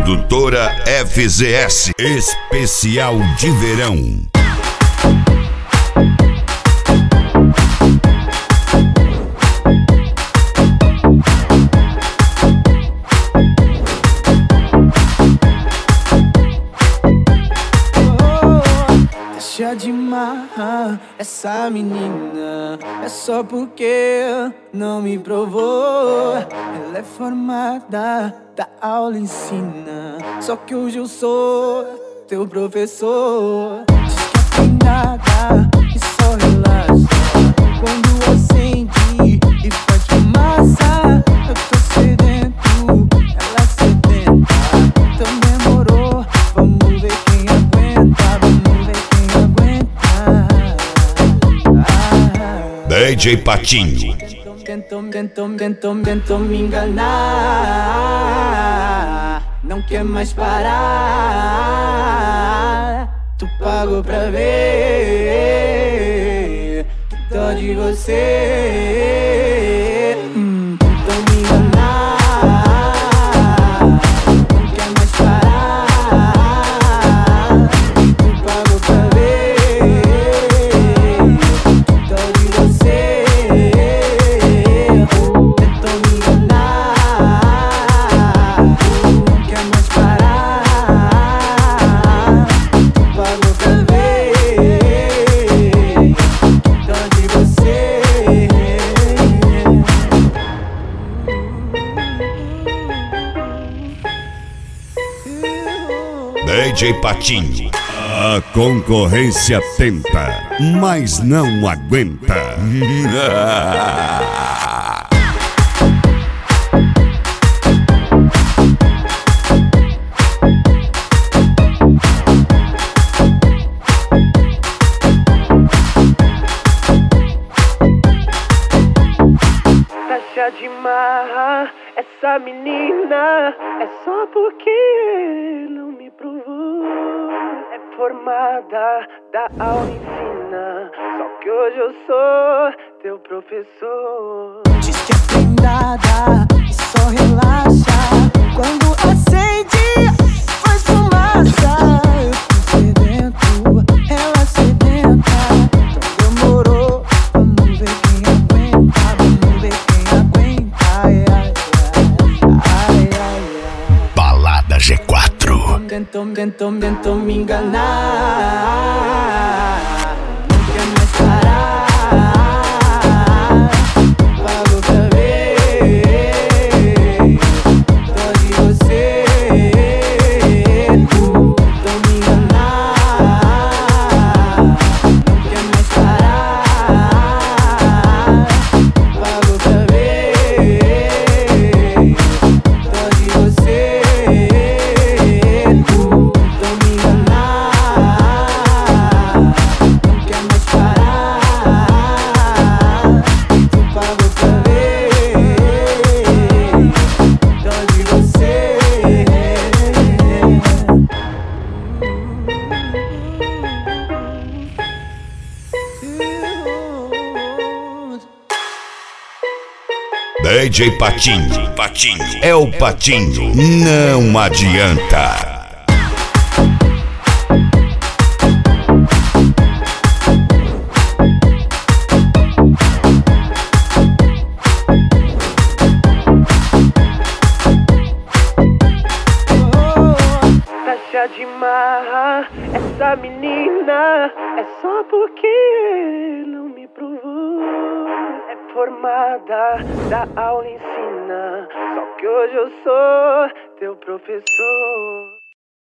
Produtora FZS, especial de verão. Deixa de marrar essa menina, é só porque não me provou. Ela é formada, da aula ensina, só que hoje eu sou teu professor. Diz que é tem nada e só relaxa quando acende e faz fumaça. Eu tô sedento, ela sedenta, então demorou. Vamos ver quem aguenta, vamos ver quem aguenta. DJ Patinho. Tentou me enganar, não quer mais parar. Tu pagou pra ver que dó de você. Tentou me enganar, não quer mais parar. Tu pagou pra ver que dó de você. DJ Patinho. A concorrência tenta, mas não aguenta. Deixa de marrar essa menina, é só porque não me provou. É formada, da aula ensina, só que hoje eu sou teu professor. Diz que é prendada e só relaxa quando acende, faz fumaça. Eu tô sedento, ela sedenta, então demorou. Vamos ver quem aguenta, vamos ver quem aguenta. Ai, ai, ai, ai, ai. Balada G4. Tentou me enganar, não quer mais parar. Pagou pra ver dó de você. Tentou me enganar, não quer mais parar. Pagou pra ver dó de você. DJ Patinho. Patinho é o Patinho, não adianta. Deixa de marrar essa menina, é só porque não me provou. É formada, da aula ensina, só que hoje eu sou teu professor.